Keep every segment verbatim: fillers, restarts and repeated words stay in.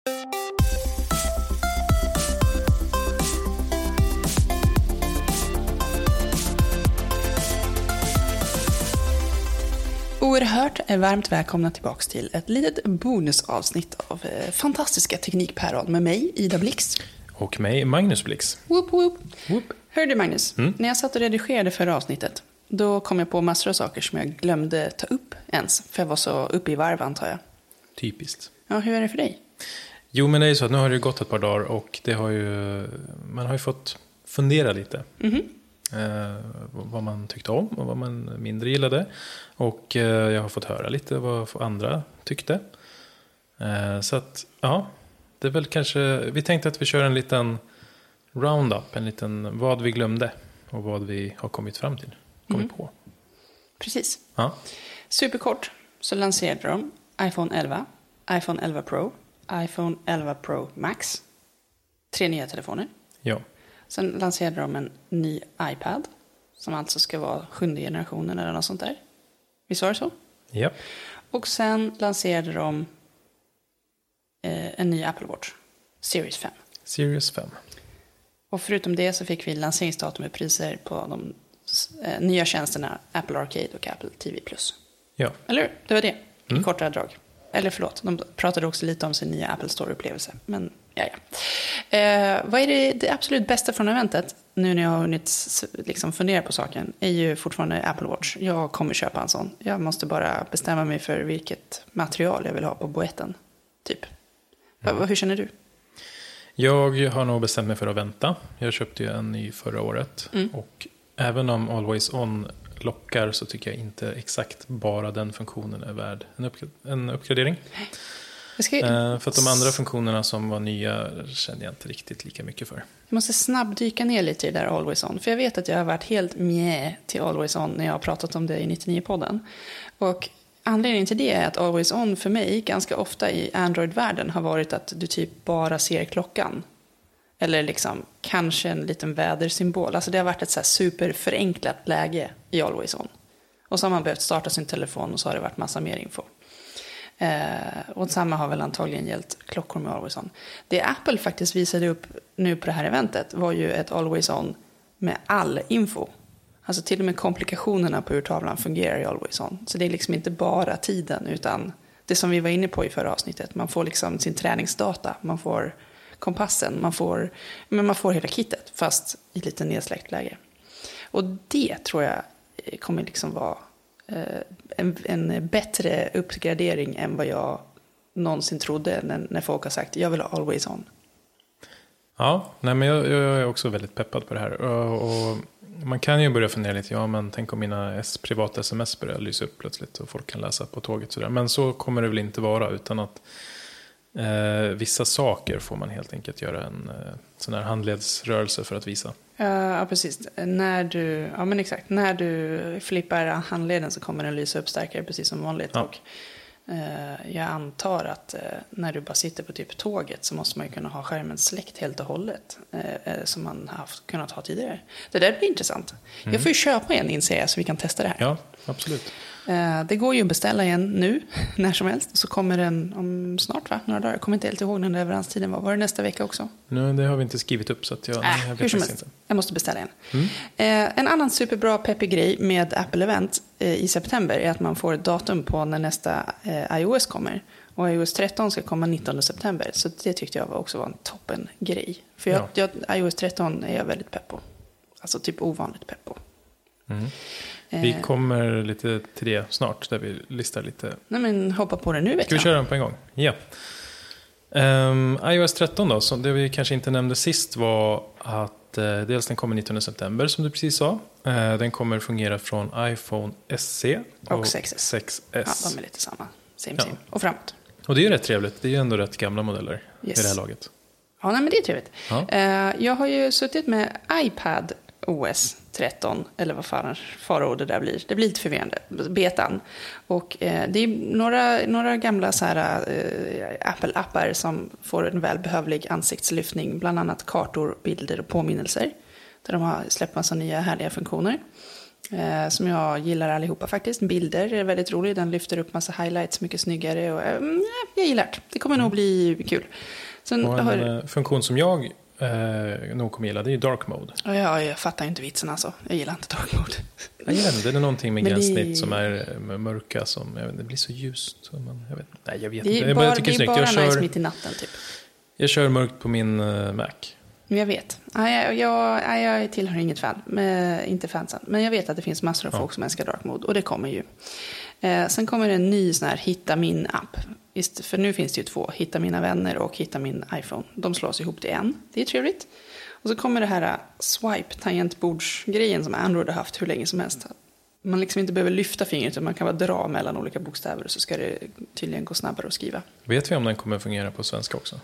Oerhört är varmt välkomna tillbaka till ett litet bonusavsnitt av eh, fantastiska teknikpäron med mig, Ida Blix. Och mig, Magnus Blix. Whoop, whoop. Whoop. Hör du, Magnus, mm? när jag satt och redigerade förra avsnittet, då kom jag på massor av saker som jag glömde ta upp ens. För jag var så uppe i varv, antar jag. Typiskt. Ja, hur är det för dig? Jo, men det är ju så att nu har det gått ett par dagar och det har ju, man har ju fått fundera lite. Mm-hmm. Eh, vad man tyckte om och vad man mindre gillade. Och eh, jag har fått höra lite vad andra tyckte. Eh, så att, ja, det är väl kanske, vi tänkte att vi kör en liten roundup, en liten vad vi glömde och vad vi har kommit fram till, kommit mm. på. Precis. Ja. Superkort så lanserade de iPhone elva, iPhone elva Pro, iPhone elva Pro Max. Tre nya telefoner. Ja. Sen lanserade de en ny iPad som alltså ska vara sjunde generationen eller något sånt där. Visst var det så? Ja. Och sen lanserade de eh, en ny Apple Watch, Series fem. Series fem. Och förutom det så fick vi lanseringsdatum med priser på de eh, nya tjänsterna Apple Arcade och Apple T V plus. Ja. Eller hur? Det var det, i mm. kortare drag. Eller förlåt, de pratade också lite om sin nya Apple Store-upplevelse. Men ja, ja. Eh, vad är det, det absolut bästa från eventet, nu när jag har hunnit liksom fundera på saken, är ju fortfarande Apple Watch. Jag kommer köpa en sån. Jag måste bara bestämma mig för vilket material jag vill ha på boetten. Typ. Mm. Hur känner du? Jag har nog bestämt mig för att vänta. Jag köpte ju en ny förra året. Mm. Och även om Always On lockar så tycker jag inte exakt bara den funktionen är värd en, upp- en uppgradering. Jag ska... eh, för att de andra funktionerna som var nya kände jag inte riktigt lika mycket för. Jag måste snabbdyka ner lite i det där Always On. För jag vet att jag har varit helt mjä till Always On när jag har pratat om det i nittionio-podden. Och anledningen till det är att Always On för mig ganska ofta i Android-världen har varit att du typ bara ser klockan. Eller liksom kanske en liten vädersymbol. Alltså det har varit ett så här superförenklat läge i Always On. Och så har man behövt starta sin telefon och så har det varit massa mer info. Eh, och samma har väl antagligen gällt klockor med Always On. Det Apple faktiskt visade upp nu på det här eventet var ju ett Always On med all info. Alltså till och med komplikationerna på urtavlan fungerar i Always On. Så det är liksom inte bara tiden utan det som vi var inne på i förra avsnittet. Man får liksom sin träningsdata, man får kompassen, man får, men man får hela kittet fast i lite nedsläckt läge. Och det tror jag kommer liksom vara eh, en, en bättre uppgradering än vad jag någonsin trodde när, när folk har sagt jag vill ha Always On. Ja, nej men jag, jag är också väldigt peppad på det här. Och, och man kan ju börja fundera lite, ja men tänk om mina s- privata sms börjar lysa upp plötsligt och folk kan läsa på tåget sådär. Men så kommer det väl inte vara utan att Eh, vissa saker får man helt enkelt göra en eh, sån här handledsrörelse för att visa. Uh, ja, precis. När du, ja, men exakt. När du flippar handleden så kommer den lysa upp starkare precis som vanligt. Ja. Och, uh, jag antar att uh, när du bara sitter på typ tåget så måste man ju kunna ha skärmen släckt helt och hållet. Uh, uh, som man har haft, kunnat ha tidigare. Det där blir intressant. Mm. Jag får ju köpa en inser jag så vi kan testa det här. Ja, absolut. Uh, det går ju att beställa igen nu, när som helst. Så kommer den om snart va? Några dagar. Jag kommer inte helt ihåg när leveranstiden var. Var det nästa vecka också? Nu, det har vi inte skrivit upp så att jag, Äh, nej, jag hur som helst. inte. Jag måste beställa en. Mm. Uh, en annan superbra peppig grej med Apple Event uh, i september är att man får ett datum på när nästa uh, iOS kommer. Och iOS tretton ska komma nittonde september. Så det tyckte jag var också var en toppen grej. För jag, Ja. jag, iOS tretton är jag väldigt pepp på. Alltså typ ovanligt pepp på. Mm. Vi kommer lite till det snart där vi listar lite. Nej men hoppa på det nu vet Ska vi köra den på en gång? Ja. Um, iOS tretton då, så det vi kanske inte nämnde sist var att uh, dels den kommer nittonde september som du precis sa. Uh, den kommer fungera från iPhone S E och, och sex S. sex S. Ja, de är lite samma. Same, Ja. same. Och framåt. Och det är ju rätt trevligt. Det är ju ändå rätt gamla modeller Yes. i det här laget. Ja, nej, men det är trevligt. Ja. Uh, jag har ju suttit med iPad O S tretton, eller vad fan faror det där blir. Det blir lite förvirrande, betan. Och eh, det är några, några gamla så här, eh, Apple-appar som får en välbehövlig ansiktslyftning. Bland annat kartor, bilder och påminnelser. Där de har släppt massa nya härliga funktioner. Eh, som jag gillar allihopa faktiskt. Bilder är väldigt rolig. Den lyfter upp massa highlights mycket snyggare. Och, eh, jag gillar det. Det kommer mm. nog bli kul. Sen och en har... funktion som jag eh, nog kommer gilla, det är dark mode. Ja, jag fattar inte vitsen alltså. Jag gillar inte dark mode. Jag gillar inte. Det är någonting med Men gränssnitt det... som är mörka. Som, jag vet, det blir så ljust. Så man, jag vet, nej, jag vet det är inte. bara, jag tycker det är bara jag kör, nice mitt i natten typ. Jag kör mörkt på min uh, Mac. Jag vet. Jag, jag, jag tillhör inget fan. Men, inte fansen. Men jag vet att det finns massor av ja. folk som älskar dark mode. Och det kommer ju. Eh, sen kommer det en ny sån här Hitta min app. Just, för nu finns det ju två. Hitta mina vänner och Hitta min iPhone. De slås ihop till en. Det är trevligt. Och så kommer det här swipe tangentbordsgrejen som Android har haft hur länge som helst. Man liksom inte behöver lyfta fingret utan man kan bara dra mellan olika bokstäver. Så ska det tydligen gå snabbare att skriva. Vet vi om den kommer fungera på svenska också?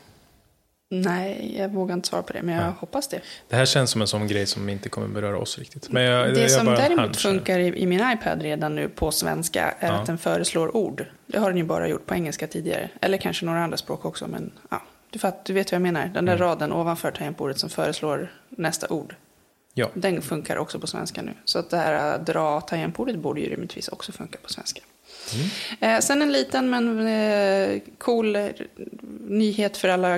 Nej, jag vågar inte svara på det, men jag Nej. hoppas det. Det här känns som en sån grej som inte kommer beröra oss riktigt. Men jag, det jag som bara däremot hunch. funkar i, i min iPad redan nu på svenska är ja. att den föreslår ord. Det har den ju bara gjort på engelska tidigare. Eller kanske några andra språk också, men ja, du, fatt, du vet vad jag menar. Den där mm. raden ovanför tangentbordet som föreslår nästa ord. Ja. Den funkar också på svenska nu. Så att det här att dra tangentbordet borde ju rimligtvis också funka på svenska. Mm. Eh, sen en liten men eh, cool eh, nyhet för alla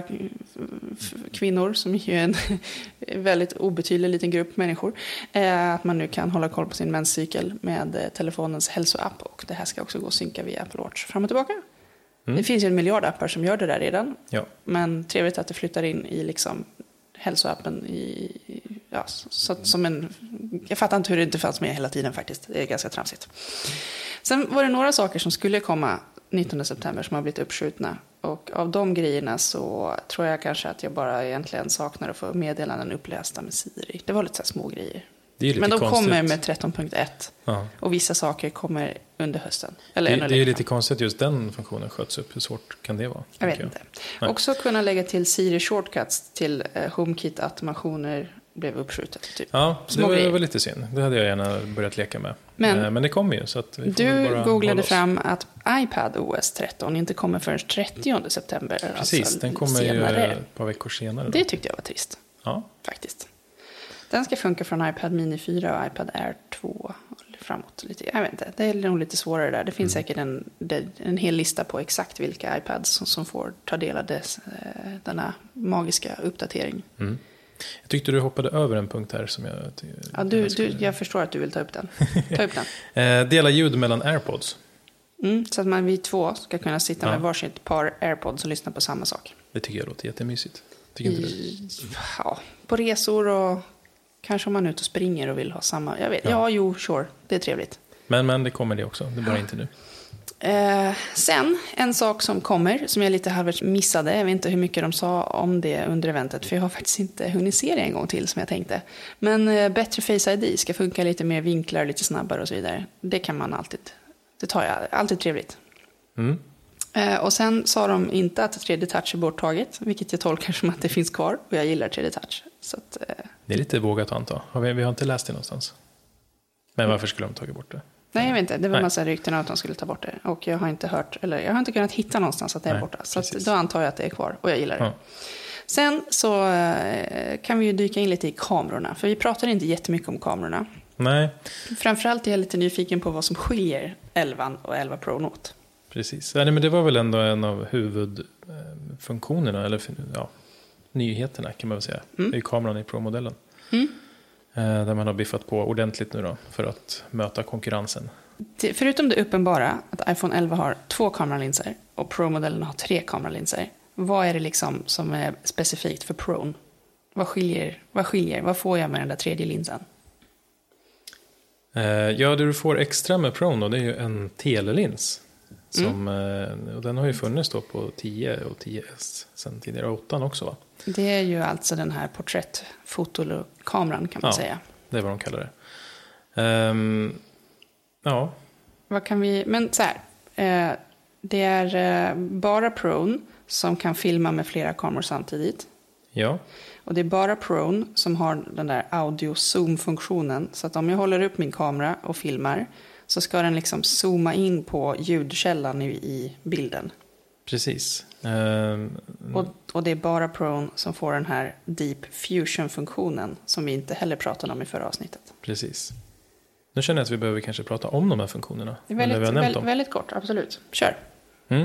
f- kvinnor som är en väldigt obetydlig liten grupp människor. Eh, att man nu kan hålla koll på sin menscykel med eh, telefonens hälsoapp. Och det här ska också gå att synka via Apple Watch fram och tillbaka. Mm. Det finns ju en miljard appar som gör det där redan. Ja. Men trevligt att det flyttar in i liksom hälsoappen i, ja, så, som en, jag fattar inte hur det inte fanns med hela tiden faktiskt. Det är ganska tramsigt. Sen var det några saker som skulle komma nittonde september som har blivit uppskjutna. Och av de grejerna så tror jag kanske att jag bara egentligen saknar att få meddelanden upplästa med Siri. Det var lite så här små grejer. Det är lite Men de konstigt. kommer med tretton punkt ett. Ja. Och vissa saker kommer under hösten. Eller det, det är lite konstigt att just den funktionen sköts upp. Hur svårt kan det vara? Jag vet jag. inte. Nej. Också kunna lägga till Siri shortcuts till eh, HomeKit-automationer blev uppskjutet. Typ. Ja, Små det var, grejer. var lite synd. Det hade jag gärna börjat leka med. Men, eh, men det kommer ju. Så att vi får du bara googlade fram att iPad O S tretton inte kommer förrän trettionde september. Precis, alltså den kommer senare. ju ett par veckor senare. Då. Det tyckte jag var trist. Ja. Faktiskt. Den ska funka från iPad Mini fyra och iPad Air två framåt. Lite. Jag vet inte, det är nog lite svårare där. Det finns mm. säkert en, en hel lista på exakt vilka iPads som, som får ta del av des, denna magiska uppdatering. Mm. Jag tyckte du hoppade över en punkt här som jag... Ja, du, jag, skulle... du, jag förstår att du vill ta upp den. Ta upp den. eh, dela ljud mellan AirPods. Mm, så att man vi två ska kunna sitta ja. med varsitt par AirPods och lyssna på samma sak. Det tycker jag låter jättemysigt. Tycker inte I, du? Ja, på resor och kanske om man är ute och springer och vill ha samma. Jag vet, ja, ja jo, sure, det är trevligt. Men, men det kommer det också, det är bara ja. inte nu. Eh, sen, en sak som kommer, som jag lite halvvägs missade. Jag vet inte hur mycket de sa om det under eventet. För jag har faktiskt inte hunnit se det en gång till som jag tänkte. Men eh, bättre Face I D ska funka lite mer vinklar, lite snabbare och så vidare. Det kan man alltid, det tar jag, alltid trevligt. Mm. Eh, och sen sa de inte att tre D touch är borttaget. Vilket jag tolkar som att det finns kvar. Och jag gillar tre D touch. Så att, eh, det är lite vågat att anta. Har vi, vi har inte läst det någonstans. Men varför skulle de tagit bort det? Nej, jag vet inte. Det var en Nej. massa rykten att de skulle ta bort det. Och jag har inte hört, eller jag har inte kunnat hitta någonstans att det är Nej, borta. Så att då antar jag att det är kvar och jag gillar det. Ja. Sen så eh, kan vi ju dyka in lite i kamerorna. För vi pratar inte jättemycket om kamerorna. Nej. Framförallt är jag lite nyfiken på vad som skiljer elva och elva Pro åt. Precis. Nej, men det var väl ändå en av huvudfunktionerna, eller ja, nyheterna kan man väl säga. Mm. Det är kameran i Pro-modellen. Mm. Där man har biffat på ordentligt nu då för att möta konkurrensen. Det, förutom det uppenbara att iPhone elva har två kameralinser och Pro-modellen har tre kameralinser. Vad är det liksom som är specifikt för Pro? Vad skiljer, vad skiljer? Vad får jag med den där tredje linsen? Ja, det du får extra med Pro då, det är ju en telelins. Som, mm. och den har ju funnits då på tio och tio S sen tidigare, åttan också va? Det är ju alltså den här porträttfotokameran kan man ja, säga. Det är vad de kallar det. Um, ja. Vad kan vi, men så här, eh, det är eh, bara Pro som kan filma med flera kameror samtidigt. Ja. Och det är bara Pro som har den där audio-zoom-funktionen. Så att om jag håller upp min kamera och filmar så ska den liksom zooma in på ljudkällan i, i bilden. Precis. Um, och, och det är bara Pro som får den här Deep Fusion-funktionen som vi inte heller pratade om i förra avsnittet. Precis. Nu känner jag att vi behöver kanske prata om de här funktionerna. Det är väldigt, vi har nämnt dem. väldigt kort, absolut. Kör. Mm.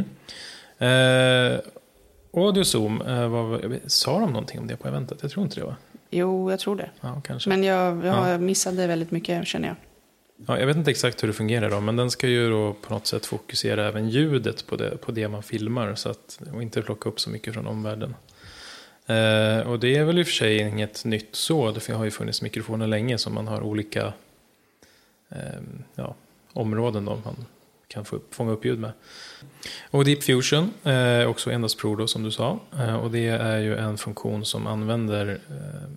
Eh, Audio Zoom, eh, vad, sa de någonting om det på eventet? Jag tror inte det, va? Jo, jag tror det. Ja, kanske. Men jag, jag ja. missade väldigt mycket, känner jag. Ja, jag vet inte exakt hur det fungerar då, men den ska ju då på något sätt fokusera även ljudet på det, på det man filmar, så att, och inte plocka upp så mycket från omvärlden. Eh, och det är väl i och för sig inget nytt så, det har ju funnits mikrofoner länge som man har olika eh, ja, områden då man kan få upp, fånga upp ljud med. Och Deep Fusion är eh, också endast Pro då, som du sa, eh, och det är ju en funktion som använder eh,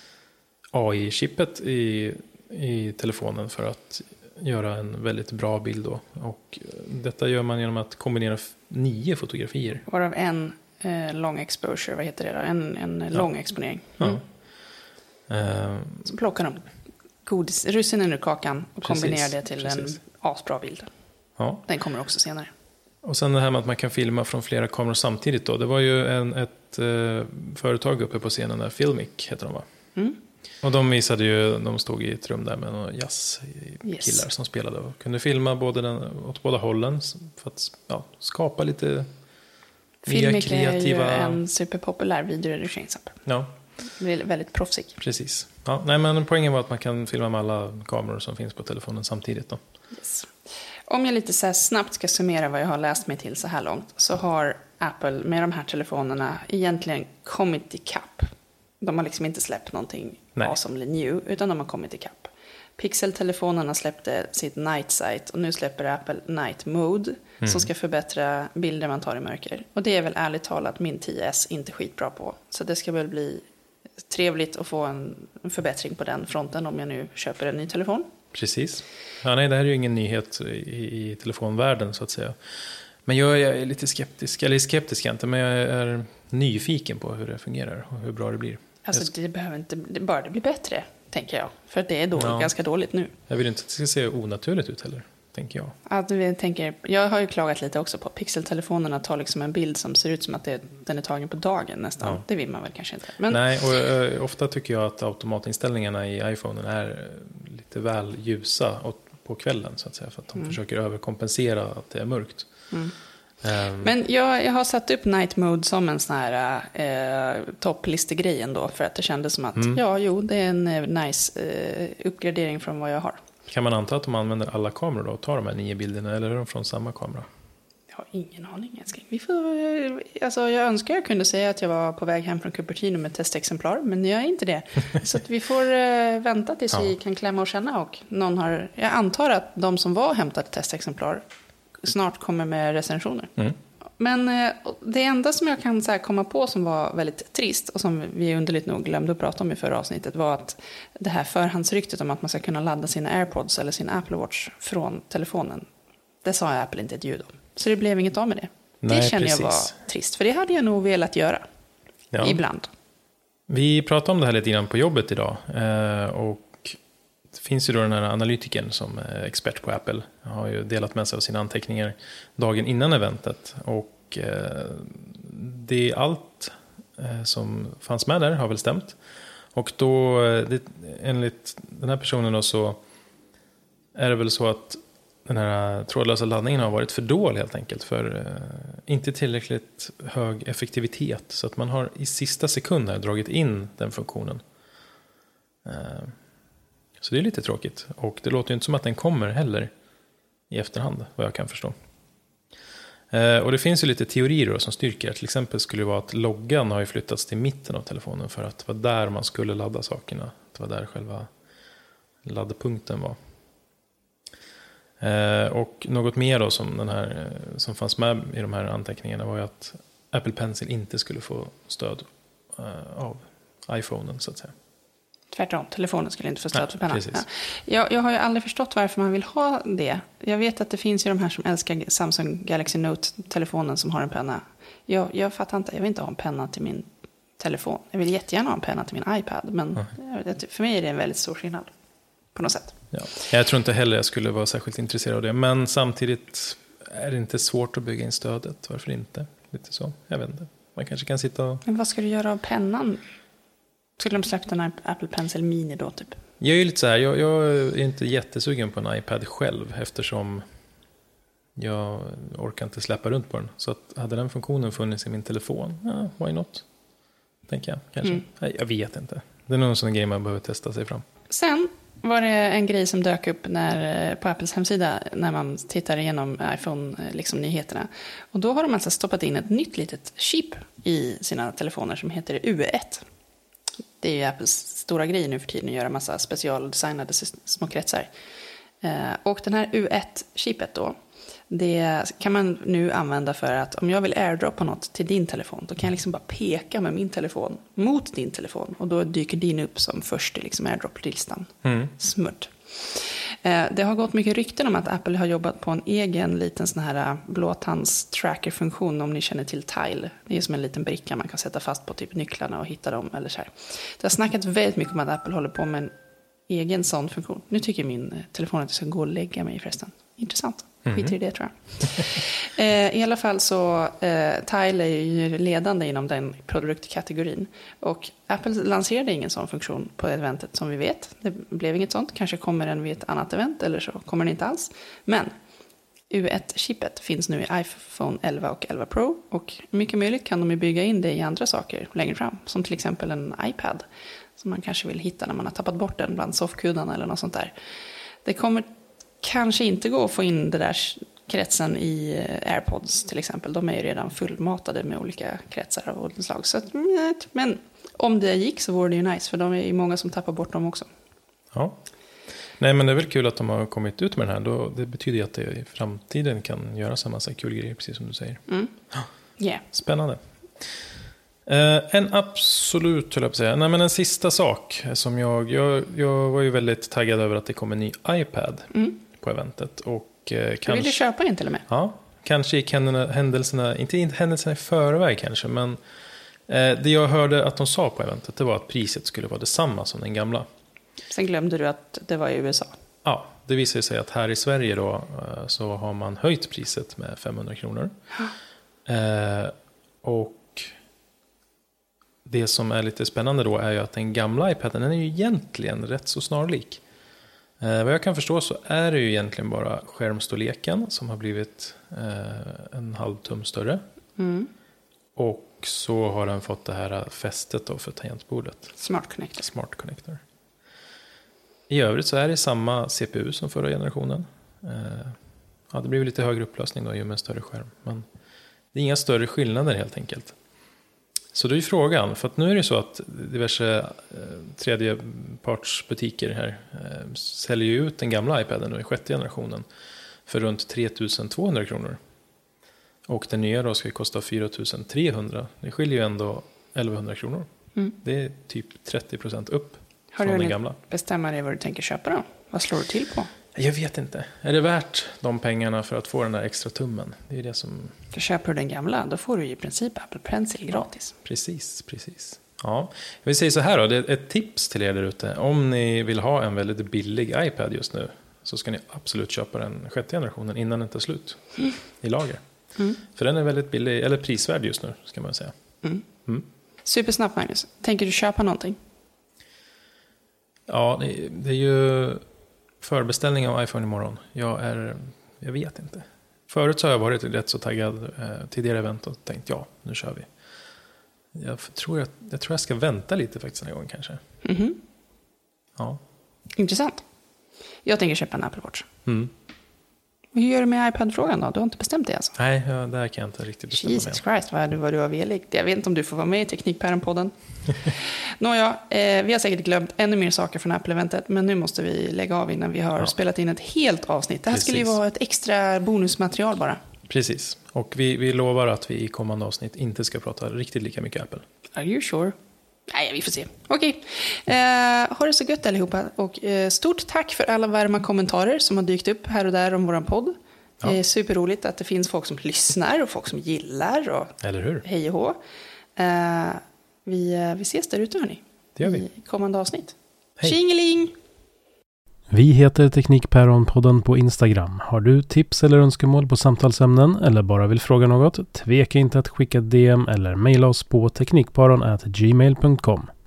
A I-chippet i i telefonen för att göra en väldigt bra bild då. Och detta gör man genom att kombinera f- nio fotografier. Varav en eh, lång exposure, vad heter det då? En, en ja. lång exponering. Mm. Ja. Uh, Så plockar de godis, russinen ur kakan och precis, kombinerar det till precis. en asbra bild. Ja. Den kommer också senare. Och sen det här med att man kan filma från flera kameror samtidigt då. Det var ju en, ett uh, företag uppe på scenen där, Filmic heter de, va? Mm. Och de visade ju, de stod i ett rum där med några jazzkillar yes. som spelade och kunde filma både den, åt båda hållen för att ja, skapa lite Filmic kreativa... är ju en superpopulär videoredigeringsapp. Ja. Väldigt proffsig. Precis. Ja, nej, men poängen var att man kan filma med alla kameror som finns på telefonen samtidigt då. Yes. Om jag lite så här snabbt ska summera vad jag har läst mig till så här långt, så har Apple med de här telefonerna egentligen kommit ikapp. De har liksom inte släppt någonting awesomely new, utan de har kommit ikapp. Pixel-telefonerna släppte sitt Night Sight och nu släpper Apple Night Mode mm. som ska förbättra bilder man tar i mörker. Och det är väl ärligt talat min tio S inte skitbra på. Så det ska väl bli trevligt att få en förbättring på den fronten om jag nu köper en ny telefon. Precis. Ja, nej, det här är ju ingen nyhet i, i telefonvärlden så att säga. Men jag är lite skeptisk, eller skeptisk inte, men jag är nyfiken på hur det fungerar och hur bra det blir. Alltså det behöver inte, det bara det blir bättre, tänker jag. För det är då ja. ganska dåligt nu. Jag vill inte att det ska se onaturligt ut heller, tänker jag. Att vi tänker, jag har ju klagat lite också på pixeltelefonerna tar liksom en bild som ser ut som att det, den är tagen på dagen nästan. Ja. Det vill man väl kanske inte. Men... Nej, och ö, ofta tycker jag att automatinställningarna i iPhonen är lite väl ljusa på kvällen så att säga. För att de mm. försöker överkompensera att det är mörkt. Mm. Um, Men jag, jag har satt upp Night Mode som en sån här eh, topplistegrej ändå, för att det kändes som att mm. ja, jo, det är en eh, nice eh, uppgradering från vad jag har. Kan man anta att de använder alla kameror då och tar de här nio bilderna, eller är de från samma kamera? Jag har ingen aning. Vi får, alltså, jag önskar jag kunde säga att jag var på väg hem från Cupertino med ett testexemplar, men jag är inte det. Så att vi får eh, vänta tills ja. vi kan klämma och känna, och någon har, jag antar att de som var hämtat testexemplar snart kommer med recensioner. Mm. Men eh, det enda som jag kan så här, komma på som var väldigt trist och som vi underligt nog glömde att prata om i förra avsnittet var att det här förhandsryktet om att man ska kunna ladda sina AirPods eller sin Apple Watch från telefonen, det sa Apple inte ett ljud om. Så det blev inget av med det. Nej, det känner precis. jag var trist, för det hade jag nog velat göra. Ja. Ibland. Vi pratade om det här lite grann på jobbet idag eh, och det finns ju då den här analytikern som är expert på Apple. Han har ju delat med sig av sina anteckningar dagen innan eventet. Och eh, det är allt eh, som fanns med där har väl stämt. Och då, det, enligt den här personen då, så är det väl så att den här trådlösa laddningen har varit för dålig helt enkelt. För eh, inte tillräckligt hög effektivitet. Så att man har i sista sekund här dragit in den funktionen. Eh, Så det är lite tråkigt. Och det låter ju inte som att den kommer heller i efterhand, vad jag kan förstå. Eh, och det finns ju lite teorier då som styrker. Till exempel skulle det vara att loggan har ju flyttats till mitten av telefonen för att det var där man skulle ladda sakerna. Det var där själva laddpunkten var. Eh, och något mer då som, den här, som fanns med i de här anteckningarna var ju att Apple Pencil inte skulle få stöd eh, av iPhonen så att säga. Tvärtom, telefonen skulle inte få stöd ja, för pennan. Ja. Jag, jag har ju aldrig förstått varför man vill ha det. Jag vet att det finns ju de här som älskar Samsung Galaxy Note-telefonen som har en penna. Jag, jag fattar inte, jag vill inte ha en penna till min telefon. Jag vill jättegärna ha en penna till min iPad. Men mm. för mig är det en väldigt stor skillnad på något sätt. Ja. Jag tror inte heller jag skulle vara särskilt intresserad av det. Men samtidigt är det inte svårt att bygga in stödet. Varför inte? Lite så, jag vet inte. Man kanske kan sitta och... Men vad ska du göra av pennan? Skulle de släppt en Apple Pencil Mini då typ? Jag är ju lite så här, jag, jag är inte jättesugen på en iPad själv eftersom jag orkar inte släppa runt på den. Så att hade den funktionen funnits i min telefon, ja, why not? Tänker jag kanske. Mm. Nej, jag vet inte. Det är någon sån grej man behöver testa sig fram. Sen var det en grej som dök upp när, på Apples hemsida när man tittar igenom iPhone-nyheterna. Liksom, och då har de alltså stoppat in ett nytt litet chip i sina telefoner som heter U ett. Det är ju Apples stora grej nu för tiden att göra massa specialdesignade små kretsar. Eh, och den här U ett-chipet då, det kan man nu använda för att om jag vill airdroppa något till din telefon, då kan jag liksom bara peka med min telefon mot din telefon. Och då dyker din upp som först i liksom airdrop-listan. Mm. Smurt. Eh, det har gått mycket rykten om att Apple har jobbat på en egen liten sån här blåtands-tracker-funktion, om ni känner till Tile. Det är som en liten bricka man kan sätta fast på typ nycklarna och hitta dem eller så här. Det har snackats väldigt mycket om att Apple håller på med en egen sån funktion. Nu tycker min telefon att jag ska gå och lägga mig förresten. Intressant. Skiter i det tror jag. eh, I alla fall så eh, Tile är ju ledande inom den produktkategorin. Och Apple lanserade ingen sån funktion på eventet som vi vet. Det blev inget sånt. Kanske kommer den vid ett annat event eller så kommer den inte alls. Men U ett-chippet finns nu i iPhone elva och elva Pro. Och mycket möjligt kan de ju bygga in det i andra saker längre fram. Som till exempel en iPad. Som man kanske vill hitta när man har tappat bort den bland soffkuddarna eller något sånt där. Det kommer kanske inte gå att få in det där kretsen i AirPods till exempel. De är ju redan fullmatade med olika kretsar av olika slag. Så att, men om det gick så vore det ju nice. För de är ju många som tappar bort dem också. Ja. Nej, men det är väl kul att de har kommit ut med den här. Då, det betyder ju att det i framtiden kan göra samma så kul grejer, precis som du säger. Mm. Yeah. Spännande. Uh, en absolut, höll jag på att säga. Nej, men en sista sak som jag, jag... Jag var ju väldigt taggad över att det kommer en ny iPad mm. på eventet. Och, uh, du kanske, ville köpa en till och med? Ja, kanske gick händelserna, inte händelserna i förväg kanske, men uh, det jag hörde att de sa på eventet, det var att priset skulle vara detsamma som den gamla. Sen glömde du att det var i U S A. Ja, det visar sig att här i Sverige då uh, så har man höjt priset med femhundra kronor. uh, och det som är lite spännande då är ju att den gamla iPaden, den är ju egentligen rätt så snarlik. Eh, vad jag kan förstå så är det ju egentligen bara skärmstorleken som har blivit eh, en halv tum större. Mm. Och så har den fått det här fästet då för tangentbordet. Smart connector. Smart connector. I övrigt så är det samma C P U som förra generationen. Eh, ja, det blir lite högre upplösning då ju med en större skärm. Men det är inga större skillnader helt enkelt. Så då är frågan, för att nu är det så att diverse eh, tredjepartsbutiker här eh, säljer ut den gamla iPaden nu i sjätte generationen för runt tre tusen tvåhundra kronor. Och den nya då ska kosta fyra tusen trehundra. Det skiljer ju ändå elvahundra kronor. Mm. Det är typ trettio procent upp Har från du den gamla. Bestämma dig vad du tänker köpa då? Vad slår du till på? Jag vet inte. Är det värt de pengarna för att få den där extra tummen? Det är det som... För köper du den gamla, då får du i princip Apple Pencil gratis. Precis, precis. Ja, jag vill säga så här då. Det är ett tips till er där ute. Om ni vill ha en väldigt billig iPad just nu så ska ni absolut köpa den sjätte generationen innan den tar slut mm. i lager. Mm. För den är väldigt billig, eller prisvärd just nu ska man säga. Mm. Mm. Supersnabbt, Magnus. Tänker du köpa någonting? Ja, det, det är ju... Förbeställning av iPhone imorgon. Jag är, jag vet inte. Förut så har jag varit rätt så taggad eh, till det event och tänkt ja, nu kör vi. Jag tror jag, jag tror jag ska vänta lite faktiskt en gång kanske. Mm-hmm. Ja. Intressant. Jag tänker köpa en Apple Watch. Mm. Och hur gör du med iPad-frågan då? Du har inte bestämt det alltså? Nej, ja, där kan jag inte riktigt bestämma Jesus mig. Christ, vad du, vad du har velig. Jag vet inte om du får vara med i Teknikpären-podden. Nåja, eh, vi har säkert glömt ännu mer saker från Apple-eventet. Men nu måste vi lägga av innan vi har ja. spelat in ett helt avsnitt. Det här Precis. skulle ju vara ett extra bonusmaterial bara. Precis, och vi, vi lovar att vi i kommande avsnitt inte ska prata riktigt lika mycket Apple. Are you sure? Nej, vi får se. Okej, eh, ha det så gött allihopa. Och eh, stort tack för alla varma kommentarer som har dykt upp här och där om våran podd. Ja. Det är superroligt att det finns folk som lyssnar och folk som gillar. Och Eller hur? Hej och hå. Eh, vi, vi ses där ute, hörni. Det gör vi. I kommande avsnitt. Hej. Tjingeling! Vi heter Teknikpäron-podden på Instagram. Har du tips eller önskemål på samtalsämnen eller bara vill fråga något? Tveka inte att skicka ett D M eller mejla oss på teknikparon at gmail punkt com.